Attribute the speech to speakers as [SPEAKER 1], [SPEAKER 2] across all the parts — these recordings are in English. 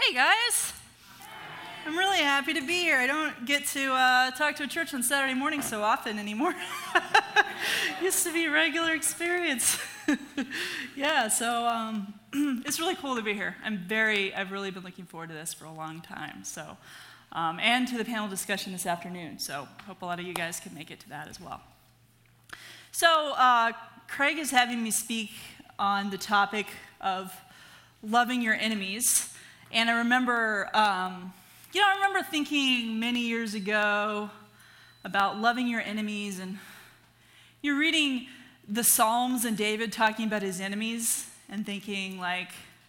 [SPEAKER 1] Hey guys, I'm really happy to be here. I don't get to talk to a church on Saturday morning so often anymore. Used to be a regular experience. Yeah, so it's really cool to be here. I've really been looking forward to this for a long time. So, and to the panel discussion this afternoon. So, hope a lot of you guys can make it to that as well. So, Craig is having me speak on the topic of loving your enemies. And I remember, thinking many years ago about loving your enemies, and you're reading the Psalms and David talking about his enemies and thinking like,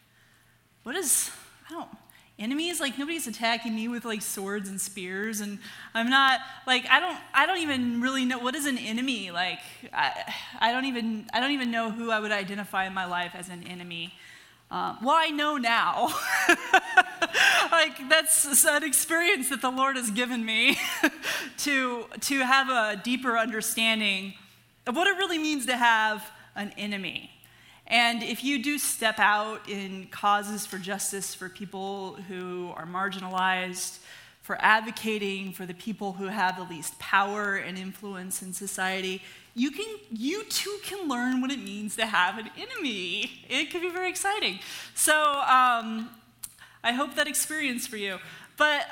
[SPEAKER 1] enemies? Like nobody's attacking me with like swords and spears, and I'm not like I don't even really know what is an enemy. Like I don't even know who I would identify in my life as an enemy. Well, I know now. Like that's an experience that the Lord has given me to have a deeper understanding of what it really means to have an enemy. And if you do step out in causes for justice for people who are marginalized, for advocating for the people who have the least power and influence in society, you too can learn what it means to have an enemy. It can be very exciting. So I hope that experience for you. But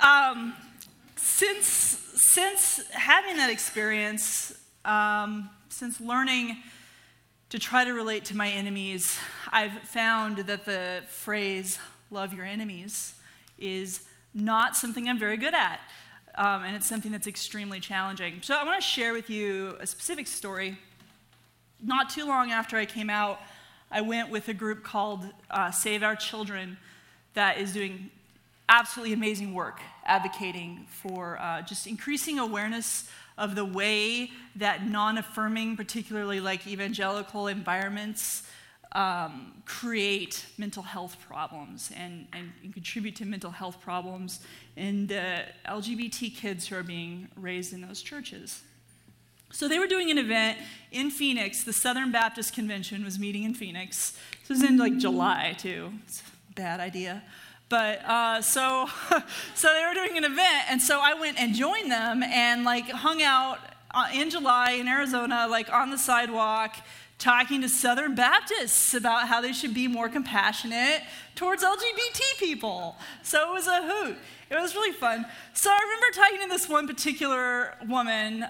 [SPEAKER 1] since having that experience, since learning to try to relate to my enemies, I've found that the phrase, love your enemies, is not something I'm very good at. And it's something that's extremely challenging. So I want to share with you a specific story. Not too long after I came out, I went with a group called Save Our Children that is doing absolutely amazing work advocating for just increasing awareness of the way that non-affirming, particularly like evangelical environments, create mental health problems and contribute to mental health problems in the LGBT kids who are being raised in those churches. So they were doing an event in Phoenix. The Southern Baptist Convention was meeting in Phoenix. This was in like July too. It's a bad idea. But so they were doing an event, and so I went and joined them and like hung out in July in Arizona, like on the sidewalk, talking to Southern Baptists about how they should be more compassionate towards LGBT people. So it was a hoot. It was really fun. So I remember talking to this one particular woman.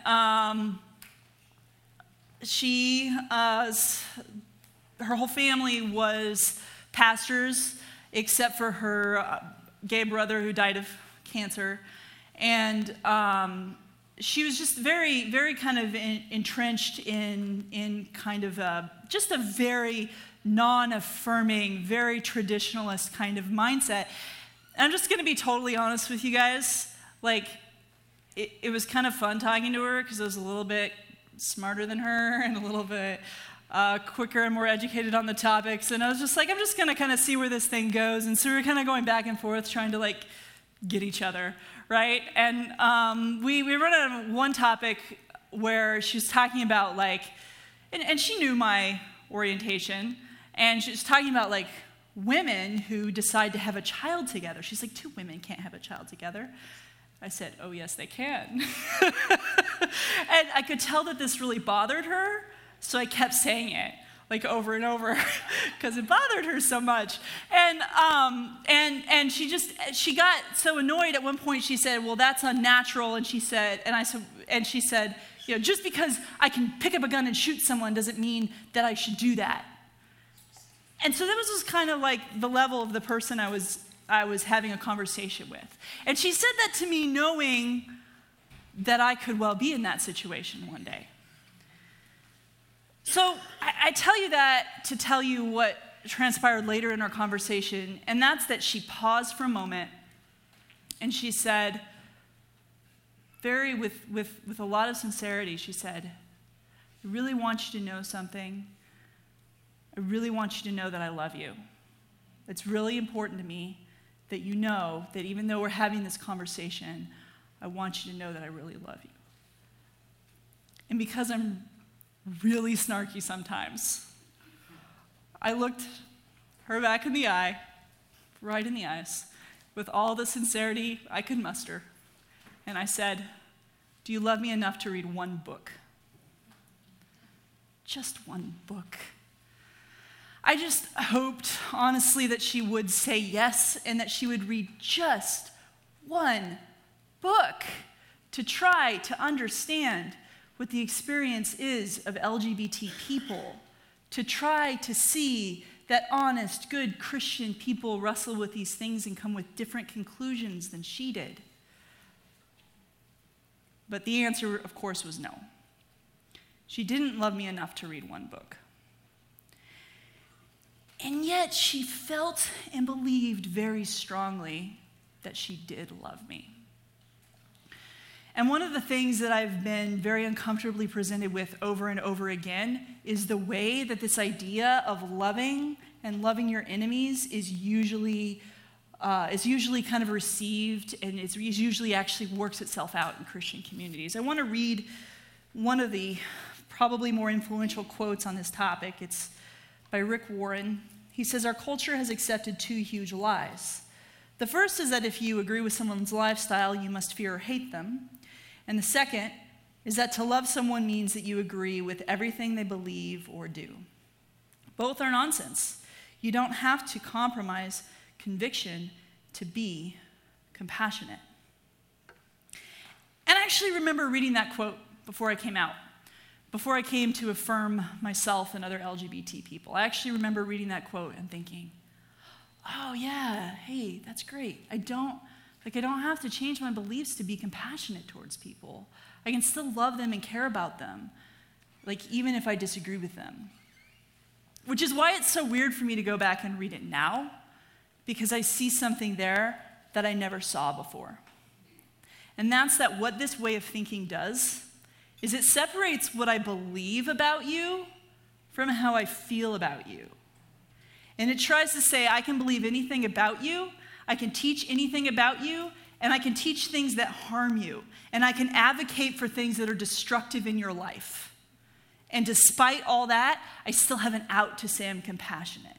[SPEAKER 1] Her whole family was pastors, except for her gay brother who died of cancer. And she was just very, very kind of entrenched in kind of just a very non-affirming, very traditionalist kind of mindset. And I'm just going to be totally honest with you guys. Like, it was kind of fun talking to her because I was a little bit smarter than her and a little bit quicker and more educated on the topics. And I was just like, I'm just going to kind of see where this thing goes. And so we were kind of going back and forth trying to like get each other, right? And we run out of one topic where she was talking about like, and she knew my orientation, and she was talking about like women who decide to have a child together. She's like, 2 women can't have a child together. I said, oh yes, they can. And I could tell that this really bothered her. So I kept saying it, like over and over, because it bothered her so much. And she got so annoyed at one point. She said, "Well, that's unnatural." And she said, "You know, just because I can pick up a gun and shoot someone doesn't mean that I should do that." And so that was just kind of like the level of the person I was having a conversation with. And she said that to me, knowing that I could well be in that situation one day. So I tell you that to tell you what transpired later in our conversation, and that's that she paused for a moment, and she said, with a lot of sincerity, she said, I really want you to know something. I really want you to know that I love you. It's really important to me that you know that even though we're having this conversation, I want you to know that I really love you. And because I'm really snarky sometimes, I looked her back in the eye, right in the eyes, with all the sincerity I could muster, and I said, "Do you love me enough to read one book?" Just one book. I just hoped, honestly, that she would say yes and that she would read just one book to try to understand what the experience is of LGBT people, to try to see that honest, good Christian people wrestle with these things and come with different conclusions than she did. But the answer, of course, was no. She didn't love me enough to read one book. And yet she felt and believed very strongly that she did love me. And one of the things that I've been very uncomfortably presented with over and over again is the way that this idea of loving and loving your enemies is usually kind of received, and it's usually actually works itself out in Christian communities. I want to read one of the probably more influential quotes on this topic. It's by Rick Warren. He says, "Our culture has accepted two huge lies. The first is that if you agree with someone's lifestyle, you must fear or hate them. And the second is that to love someone means that you agree with everything they believe or do. Both are nonsense. You don't have to compromise conviction to be compassionate." And I actually remember reading that quote before I came out, before I came to affirm myself and other LGBT people. I actually remember reading that quote and thinking, oh yeah, hey, that's great. I don't have to change my beliefs to be compassionate towards people. I can still love them and care about them, even if I disagree with them. Which is why it's so weird for me to go back and read it now, because I see something there that I never saw before. And that's that what this way of thinking does is it separates what I believe about you from how I feel about you. And it tries to say, I can believe anything about you, I can teach anything about you, and I can teach things that harm you, and I can advocate for things that are destructive in your life. And despite all that, I still have an out to say I'm compassionate.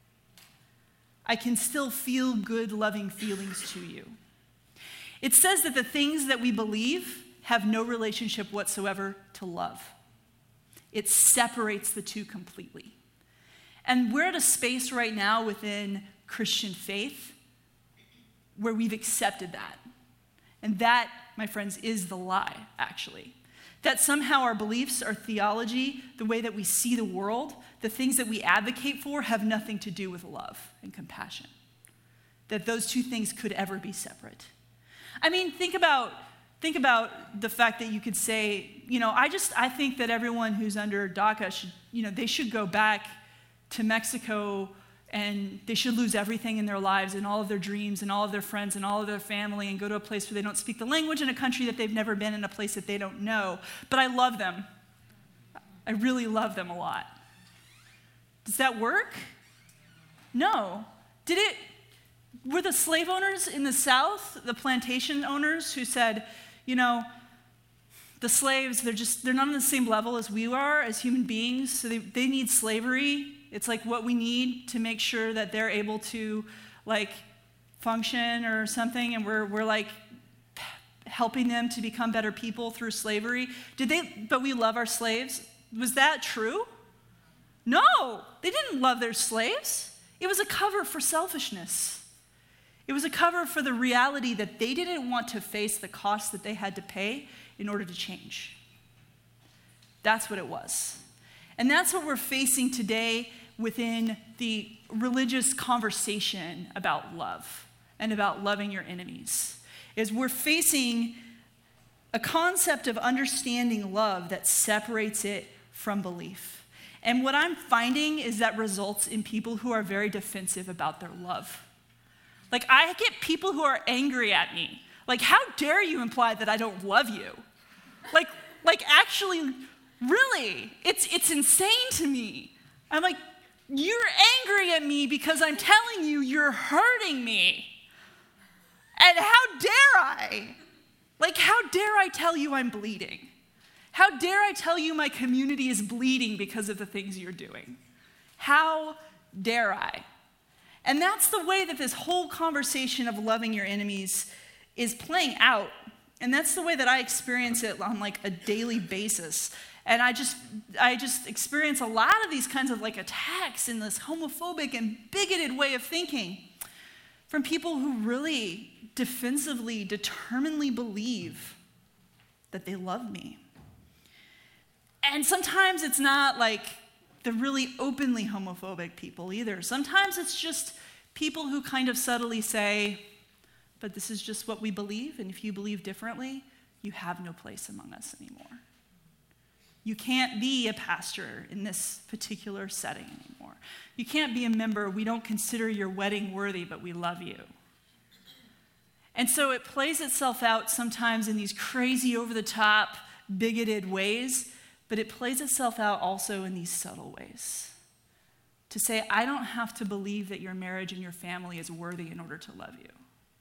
[SPEAKER 1] I can still feel good, loving feelings to you. It says that the things that we believe have no relationship whatsoever to love. It separates the two completely. And we're at a space right now within Christian faith where we've accepted that. And that, my friends, is the lie, actually. That somehow our beliefs, our theology, the way that we see the world, the things that we advocate for have nothing to do with love and compassion. That those two things could ever be separate. I mean, think about the fact that you could say, I think that everyone who's under DACA should go back to Mexico and they should lose everything in their lives and all of their dreams and all of their friends and all of their family and go to a place where they don't speak the language in a country that they've never been in, a place that they don't know. But I love them. I really love them a lot. Does that work? No. Were the slave owners in the South, the plantation owners who said, the slaves, they're not on the same level as we are as human beings, so they need slavery. It's like what we need to make sure that they're able to function or something, and we're helping them to become better people through slavery. But we love our slaves? Was that true? No, they didn't love their slaves. It was a cover for selfishness. It was a cover for the reality that they didn't want to face the cost that they had to pay in order to change. That's what it was. And that's what we're facing today within the religious conversation about love and about loving your enemies. Is we're facing a concept of understanding love that separates it from belief. And what I'm finding is that results in people who are very defensive about their love. I get people who are angry at me. How dare you imply that I don't love you? Actually, really, it's insane to me. I'm like, you're angry at me because I'm telling you you're hurting me. And how dare I? How dare I tell you I'm bleeding? How dare I tell you my community is bleeding because of the things you're doing? How dare I? And that's the way that this whole conversation of loving your enemies is playing out. And that's the way that I experience it on like a daily basis. And I just experience a lot of these kinds of like attacks in this homophobic and bigoted way of thinking from people who really defensively, determinedly believe that they love me. And sometimes it's not like the really openly homophobic people either. Sometimes it's just people who kind of subtly say, but this is just what we believe, and if you believe differently, you have no place among us anymore. You can't be a pastor in this particular setting anymore. You can't be a member. We don't consider your wedding worthy, but we love you. And so it plays itself out sometimes in these crazy, over-the-top, bigoted ways, but it plays itself out also in these subtle ways. To say, I don't have to believe that your marriage and your family is worthy in order to love you.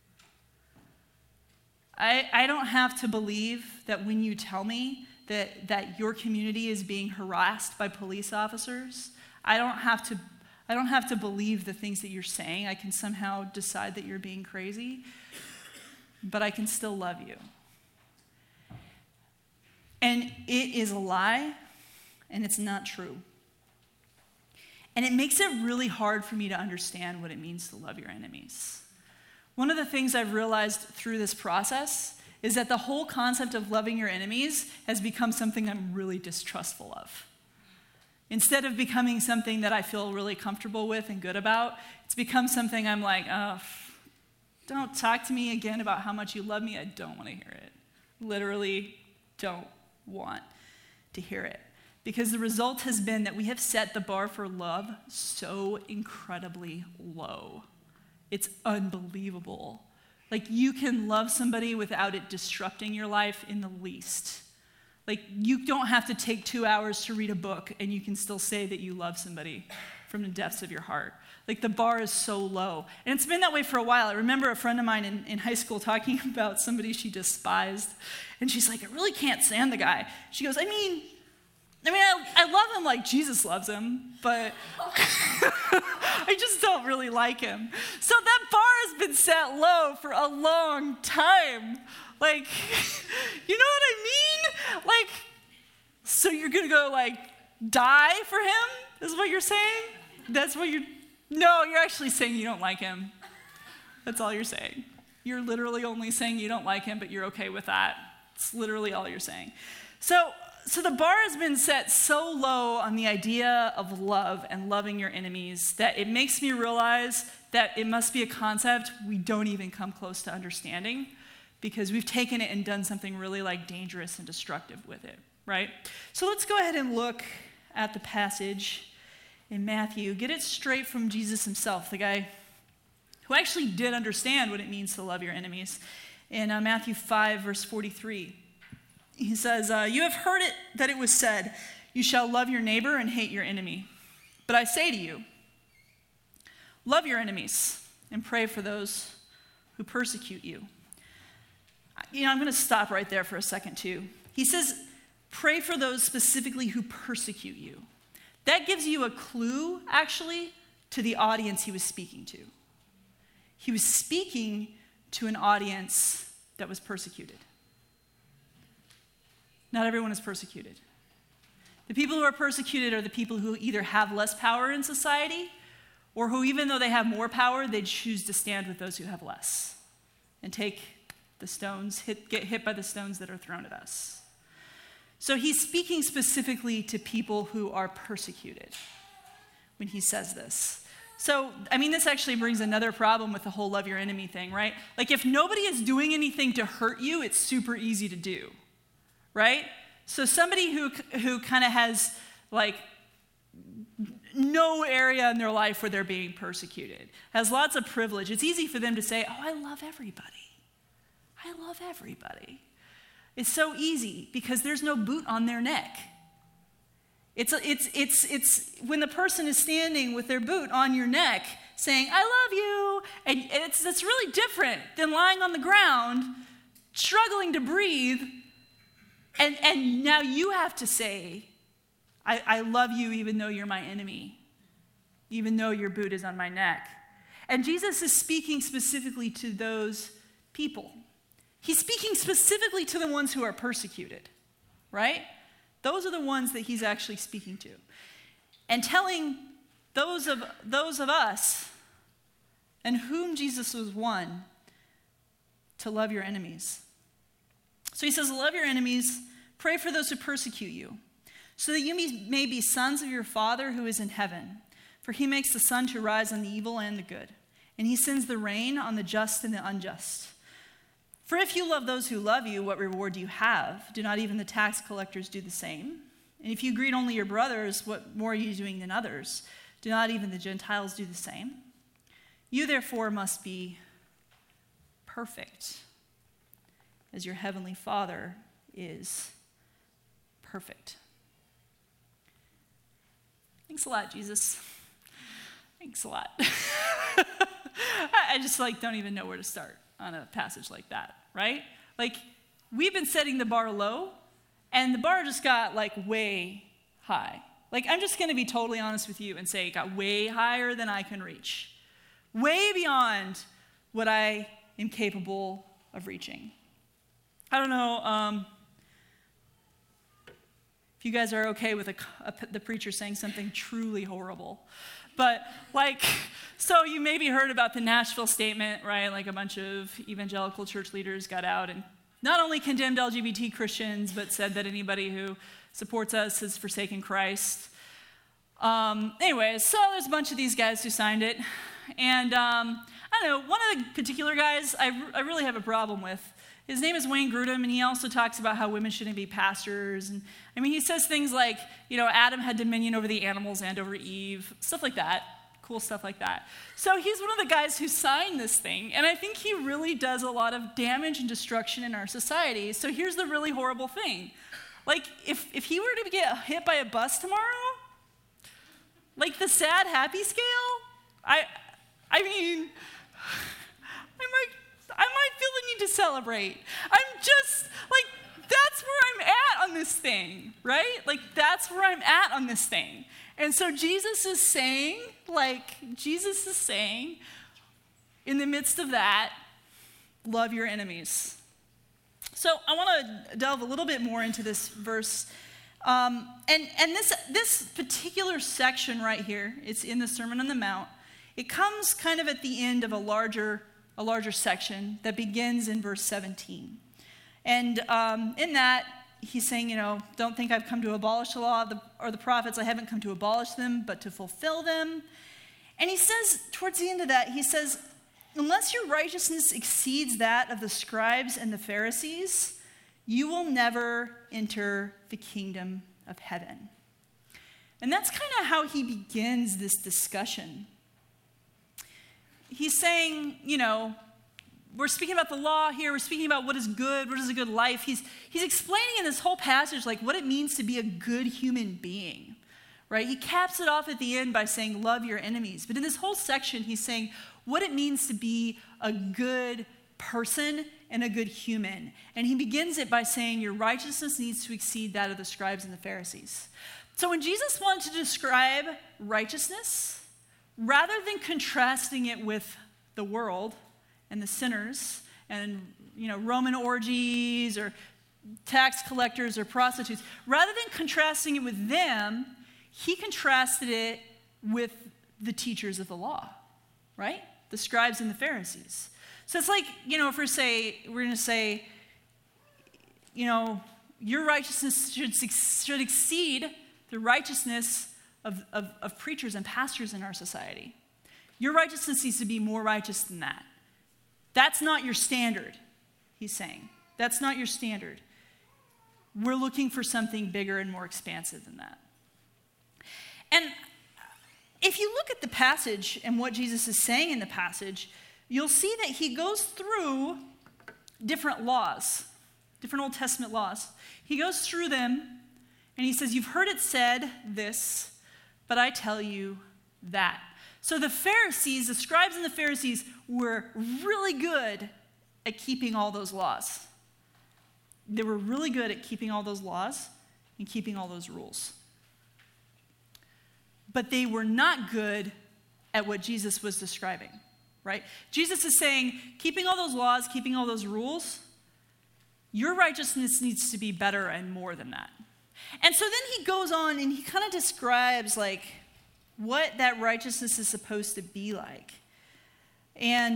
[SPEAKER 1] I don't have to believe that when you tell me that your community is being harassed by police officers, I don't have to believe the things that you're saying. I can somehow decide that you're being crazy, but I can still love you. And it is a lie, and it's not true. And it makes it really hard for me to understand what it means to love your enemies. One of the things I've realized through this process is that the whole concept of loving your enemies has become something I'm really distrustful of. Instead of becoming something that I feel really comfortable with and good about, it's become something I'm like, oh, don't talk to me again about how much you love me. I don't want to hear it. Literally don't want to hear it. Because the result has been that we have set the bar for love so incredibly low. It's unbelievable. Like, you can love somebody without it disrupting your life in the least. Like, you don't have to take 2 hours to read a book and you can still say that you love somebody from the depths of your heart. Like, the bar is so low. And it's been that way for a while. I remember a friend of mine in high school talking about somebody she despised. And she's like, I really can't stand the guy. She goes, I mean, I love him like Jesus loves him, but I just don't really like him. So that bar has been set low for a long time. Like, you know what I mean? Like, so you're going to go, like, die for him, is what you're saying? No, you're actually saying you don't like him. That's all you're saying. You're literally only saying you don't like him, but you're okay with that. It's literally all you're saying. So the bar has been set so low on the idea of love and loving your enemies that it makes me realize that it must be a concept we don't even come close to understanding, because we've taken it and done something really like dangerous and destructive with it, right? So let's go ahead and look at the passage in Matthew. Get it straight from Jesus himself, the guy who actually did understand what it means to love your enemies. In Matthew 5, verse 43. He says, you have heard it that it was said, you shall love your neighbor and hate your enemy. But I say to you, love your enemies and pray for those who persecute you. I'm going to stop right there for a second too. He says, pray for those specifically who persecute you. That gives you a clue, actually, to the audience he was speaking to. He was speaking to an audience that was persecuted. Not everyone is persecuted. The people who are persecuted are the people who either have less power in society, or who, even though they have more power, they choose to stand with those who have less and take the stones, get hit by the stones that are thrown at us. So he's speaking specifically to people who are persecuted when he says this. So, this actually brings another problem with the whole love your enemy thing, right? Like, if nobody is doing anything to hurt you, it's super easy to do. Right? So somebody who kind of has, like, no area in their life where they're being persecuted, has lots of privilege, it's easy for them to say, oh, I love everybody. I love everybody. It's so easy because there's no boot on their neck. It's when the person is standing with their boot on your neck saying, I love you, and it's really different than lying on the ground, struggling to breathe. And now you have to say, I love you even though you're my enemy, even though your boot is on my neck. And Jesus is speaking specifically to those people. He's speaking specifically to the ones who are persecuted, right? Those are the ones that he's actually speaking to. And telling those of us and whom Jesus was one to love your enemies. So he says, love your enemies, pray for those who persecute you, so that you may be sons of your Father who is in heaven. For he makes the sun to rise on the evil and the good, and he sends the rain on the just and the unjust. For if you love those who love you, what reward do you have? Do not even the tax collectors do the same? And if you greet only your brothers, what more are you doing than others? Do not even the Gentiles do the same? You therefore must be perfect, as your heavenly Father is perfect. Thanks a lot, Jesus. Thanks a lot. I just don't even know where to start on a passage like that, right? We've been setting the bar low, and the bar just got way high. I'm just going to be totally honest with you and say it got way higher than I can reach. Way beyond what I am capable of reaching. I don't know if you guys are okay with the preacher saying something truly horrible. But so you maybe heard about the Nashville statement, right? A bunch of evangelical church leaders got out and not only condemned LGBT Christians, but said that anybody who supports us has forsaken Christ. Anyways, so there's a bunch of these guys who signed it. And I don't know, one of the particular guys I really have a problem with, his name is Wayne Grudem, and he also talks about how women shouldn't be pastors. And he says things like, Adam had dominion over the animals and over Eve, stuff like that, cool stuff like that. So he's one of the guys who signed this thing, and I think he really does a lot of damage and destruction in our society. So here's the really horrible thing. If he were to get hit by a bus tomorrow, the sad happy scale, I might feel the need to celebrate. I'm just, that's where I'm at on this thing, right? That's where I'm at on this thing. And so Jesus is saying, in the midst of that, love your enemies. So I want to delve a little bit more into this verse. And this particular section right here, it's in the Sermon on the Mount. It comes kind of at the end of a larger section that begins in verse 17. And in that, he's saying, don't think I've come to abolish the law or the prophets. I haven't come to abolish them, but to fulfill them. And he says, towards the end of that, he says, unless your righteousness exceeds that of the scribes and the Pharisees, you will never enter the kingdom of heaven. And that's kind of how he begins this discussion. He's saying, we're speaking about the law here. We're speaking about what is good, what is a good life. He's explaining in this whole passage what it means to be a good human being, right? He caps it off at the end by saying, love your enemies. But in this whole section, he's saying what it means to be a good person and a good human. And he begins it by saying your righteousness needs to exceed that of the scribes and the Pharisees. So when Jesus wanted to describe righteousness, rather than contrasting it with the world and the sinners and, Roman orgies or tax collectors or prostitutes, rather than contrasting it with them, he contrasted it with the teachers of the law, right? The scribes and the Pharisees. So it's if we're going to say, your righteousness should exceed the righteousness of preachers and pastors in our society. Your righteousness needs to be more righteous than that. That's not your standard, he's saying. That's not your standard. We're looking for something bigger and more expansive than that. And if you look at the passage and what Jesus is saying in the passage, you'll see that he goes through different laws, different Old Testament laws. He goes through them and he says, you've heard it said this, but I tell you that. So the Pharisees, the scribes and the Pharisees, were really good at keeping all those laws. They were really good at keeping all those laws and keeping all those rules. But they were not good at what Jesus was describing. right? Jesus is saying, keeping all those laws, keeping all those rules, your righteousness needs to be better and more than that. And so then he goes on and he kind of describes like what that righteousness is supposed to be like. And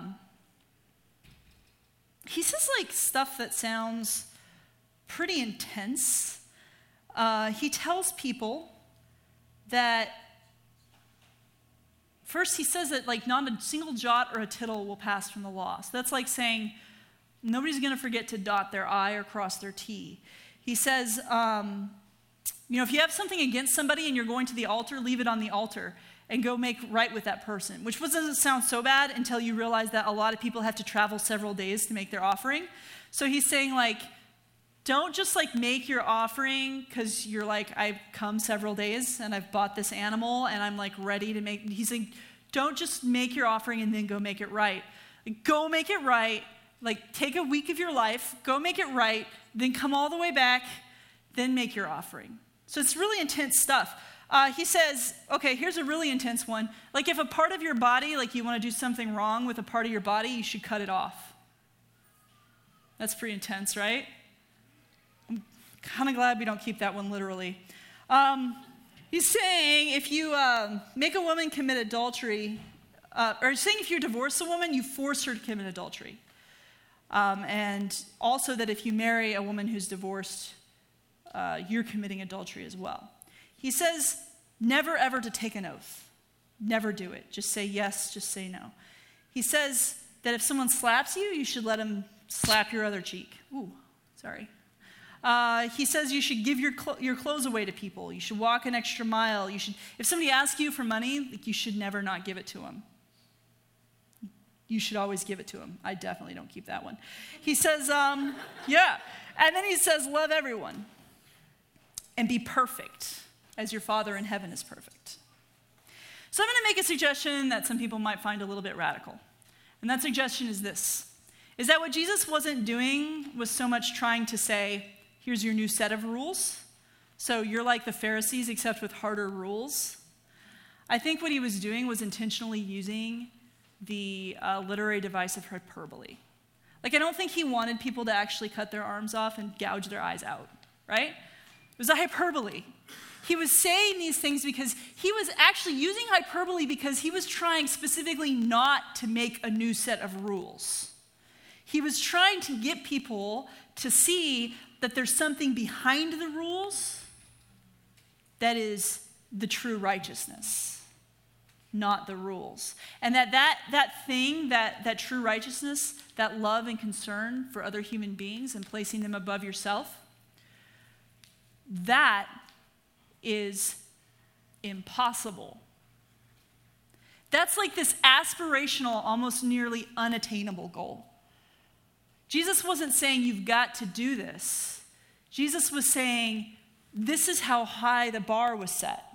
[SPEAKER 1] he says like stuff that sounds pretty intense. He tells people that, first he says that like not a single jot or a tittle will pass from the law. So that's like saying nobody's going to forget to dot their I or cross their T. He says, if you have something against somebody and you're going to the altar, leave it on the altar and go make right with that person, which doesn't sound so bad until you realize that a lot of people have to travel several days to make their offering. So he's saying like, don't just like make your offering because you're like, I've come several days and I've bought this animal and I'm like ready to make, he's like, don't just make your offering and then go make it right. Like, go make it right. Like take a week of your life, go make it right, then come all the way back, then make your offering. So it's really intense stuff. He says, okay, here's a really intense one. Like if a part of your body, like you want to do something wrong with a part of your body, you should cut it off. That's pretty intense, right? I'm kind of glad we don't keep that one literally. He's saying if you make a woman commit adultery, or saying if you divorce a woman, you force her to commit adultery. And also that if you marry a woman who's divorced, you're committing adultery as well. He says never ever to take an oath. Never do it. Just say yes, just say no. He says that if someone slaps you, you should let him slap your other cheek. Ooh, sorry. He says you should give your clothes away to people. You should walk an extra mile. If somebody asks you for money, like, you should never not give it to them. You should always give it to him. I definitely don't keep that one. He says, yeah. And then he says, love everyone and be perfect as your Father in heaven is perfect. So I'm going to make a suggestion that some people might find a little bit radical. And that suggestion is this, is that what Jesus wasn't doing was so much trying to say, here's your new set of rules. So you're like the Pharisees except with harder rules. I think what he was doing was intentionally using the literary device of hyperbole. Like, I don't think he wanted people to actually cut their arms off and gouge their eyes out, right? It was a hyperbole. He was saying these things because he was actually using hyperbole because he was trying specifically not to make a new set of rules. He was trying to get people to see that there's something behind the rules that is the true righteousness, not the rules. And that true righteousness, that love and concern for other human beings and placing them above yourself, that is impossible. That's like this aspirational, almost nearly unattainable goal. Jesus wasn't saying you've got to do this. Jesus was saying this is how high the bar was set.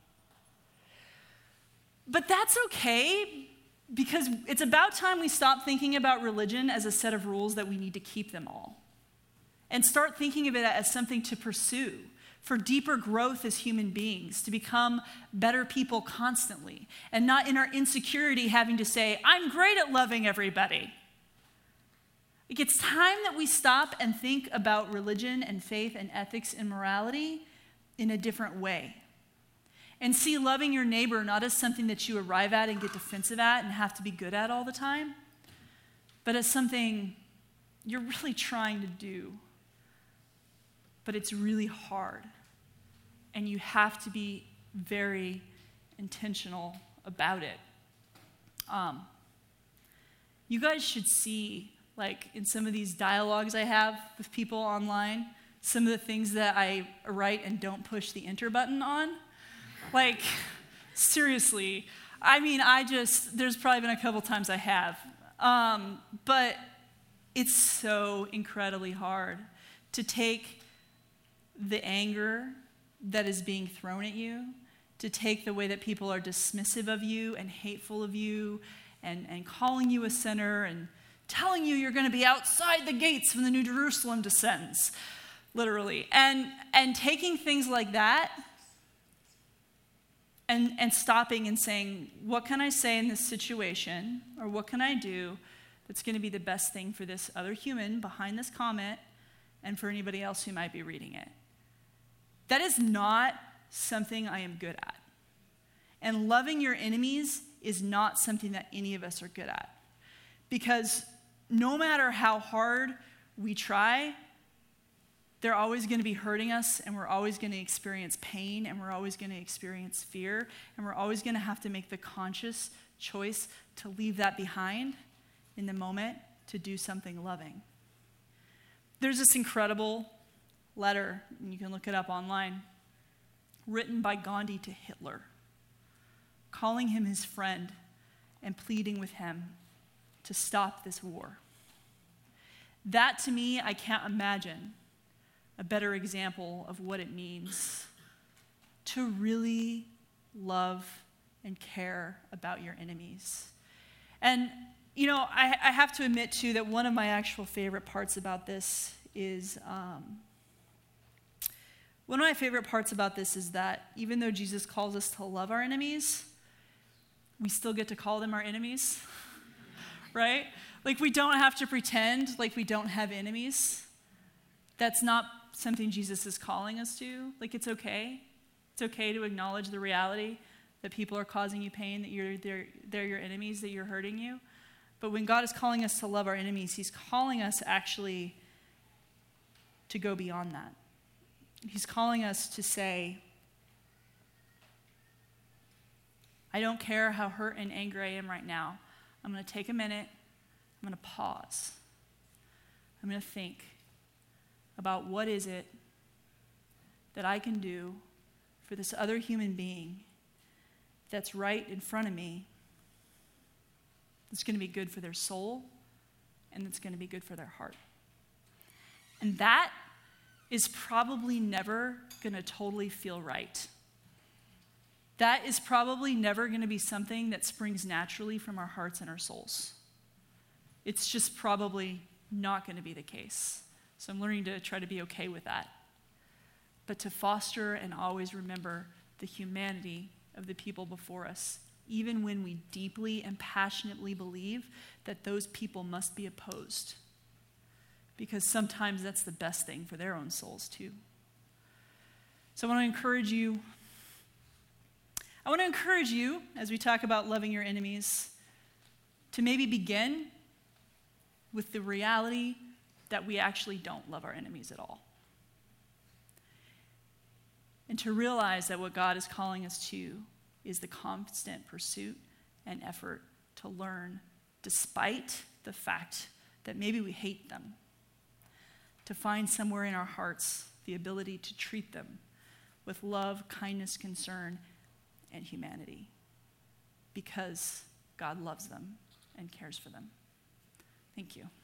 [SPEAKER 1] But that's okay, because it's about time we stop thinking about religion as a set of rules that we need to keep them all, and start thinking of it as something to pursue for deeper growth as human beings, to become better people constantly, and not in our insecurity having to say, I'm great at loving everybody. Like, it's time that we stop and think about religion and faith and ethics and morality in a different way. And see loving your neighbor not as something that you arrive at and get defensive at and have to be good at all the time, but as something you're really trying to do, but it's really hard. And you have to be very intentional about it. You guys should see, like, in some of these dialogues I have with people online, some of the things that I write and don't push the enter button on. Like, seriously. I mean, there's probably been a couple times I have. But it's so incredibly hard to take the anger that is being thrown at you, to take the way that people are dismissive of you and hateful of you and calling you a sinner and telling you you're going to be outside the gates when the New Jerusalem descends, literally. And taking things like that and stopping and saying, what can I say in this situation, or what can I do that's going to be the best thing for this other human behind this comment and for anybody else who might be reading it? That is not something I am good at. And loving your enemies is not something that any of us are good at. Because no matter how hard we try, they're always going to be hurting us, and we're always going to experience pain, and we're always going to experience fear, and we're always going to have to make the conscious choice to leave that behind in the moment to do something loving. There's this incredible letter, and you can look it up online, written by Gandhi to Hitler, calling him his friend and pleading with him to stop this war. That, to me, I can't imagine a better example of what it means to really love and care about your enemies. And, you know, I have to admit, too, that one of my actual favorite parts about this is that even though Jesus calls us to love our enemies, we still get to call them our enemies, right? Like, we don't have to pretend like we don't have enemies. That's not something Jesus is calling us to. Like, it's okay. It's okay to acknowledge the reality that people are causing you pain, that they're your enemies, that you're hurting you. But when God is calling us to love our enemies, he's calling us actually to go beyond that. He's calling us to say, I don't care how hurt and angry I am right now. I'm going to take a minute. I'm going to pause. I'm going to think about what is it that I can do for this other human being that's right in front of me, that's going to be good for their soul, and that's going to be good for their heart. And that is probably never going to totally feel right. That is probably never going to be something that springs naturally from our hearts and our souls. It's just probably not going to be the case. So I'm learning to try to be okay with that. But to foster and always remember the humanity of the people before us, even when we deeply and passionately believe that those people must be opposed. Because sometimes that's the best thing for their own souls too. So I want to encourage you, as we talk about loving your enemies, to maybe begin with the reality that we actually don't love our enemies at all. And to realize that what God is calling us to is the constant pursuit and effort to learn, despite the fact that maybe we hate them, to find somewhere in our hearts the ability to treat them with love, kindness, concern, and humanity, because God loves them and cares for them. Thank you.